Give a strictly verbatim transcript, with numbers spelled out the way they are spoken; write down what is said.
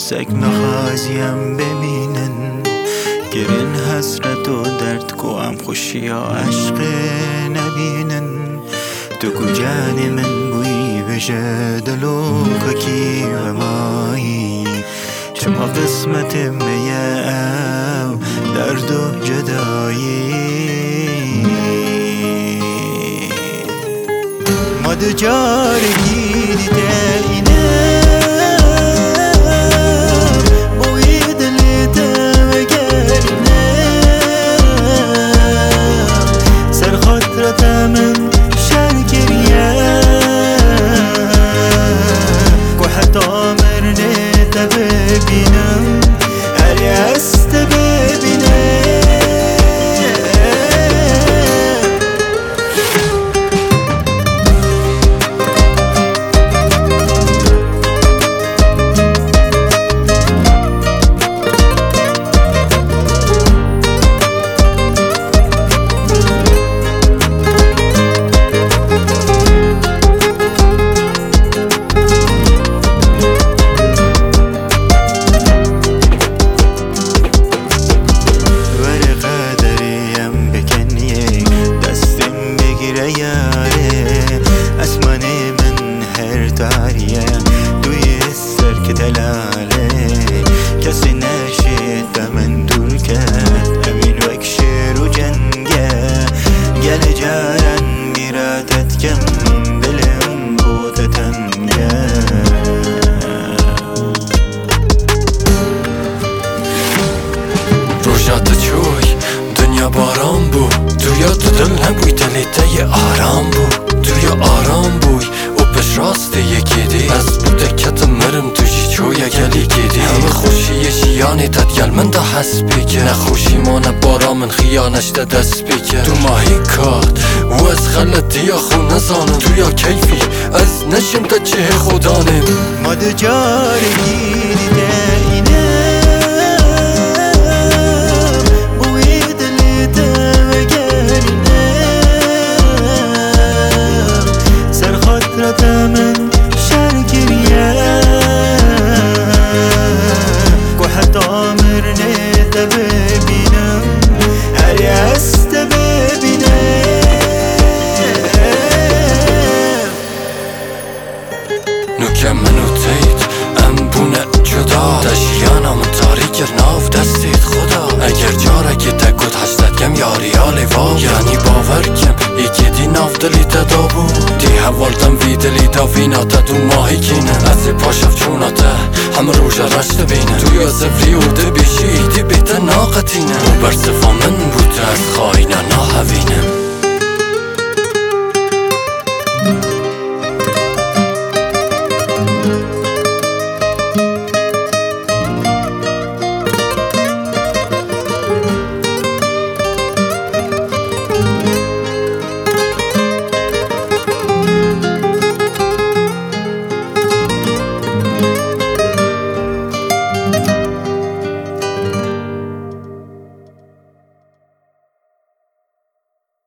سگ مخازیم ببینن گرین حسرت و درد کو ام خوشی و عشق نبینن تو کجانی من بوی بشه دلو کی و مایی شما قسمت میه او درد و جدایی ما دو جارگی دیده اینه بوی دلیده وگرینه سر خاطرت من شرگریه کو حتی مرنه تا ببینم هری هست ببینه اسمانه من هر تاریه دوی سر که دلاله کسی نشید من دور کرد امین وک شیر و جنگه گل جارن بیراتت کم دلم بودتنگه روشات چوی دنیا باران بود تویا تو دل نبوی دلیته آرام بود تویا آرام بوی و پش راست یکی دی از بوده کت مرم توشی چویا گلی گیدی همه خوشی شیانی تد گل من دا حس بیگه نخوشی ما نبارا من خیانش دا دست بیگه تو ماهی کات و از غلطی خو نزانم تویا کیفی از نشم تا چه خودانم ما دو جارگی دیده اینه من شرگریه کو حتی مرنه تا ببینم هری هست ببینه نوکه منو تید ام بونه جدا دشیانم تاریک ناف دستید خدا اگر جاره که تکود هشتد کم یاری آلی واب یعنی باور کم ایکی دی ناف دلی تدا بود دی حوالتم وی دلی تا وینا تا دو ماهی کینه از پاشف چوناته هم روژه رشت بینه توی زفری و ده بیشی دی بیت ناقتینه و برصفا من بود از خواهینا ناهوینه